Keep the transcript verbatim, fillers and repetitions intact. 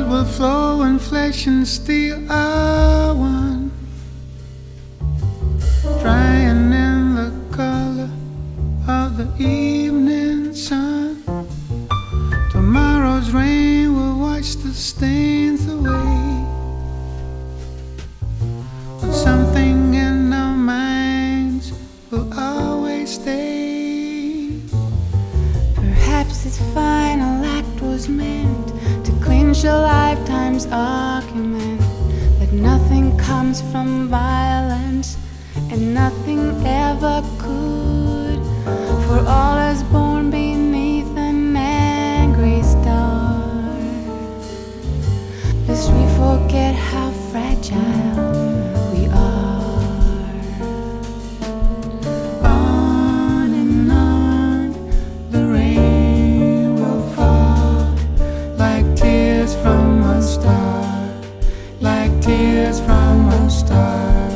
will flow when flesh and steel are one, drying in the color of the evening sun. Tomorrow's rain will wash the stains away, but something in our minds will always stay. Perhaps this final act was meant to clinch a lifetime's argument, that nothing comes from violence and nothing ever could, for all is born beneath an angry star, lest we forget how fragile we are. On and on the rain will fall, like tears from a star, like tears from a star.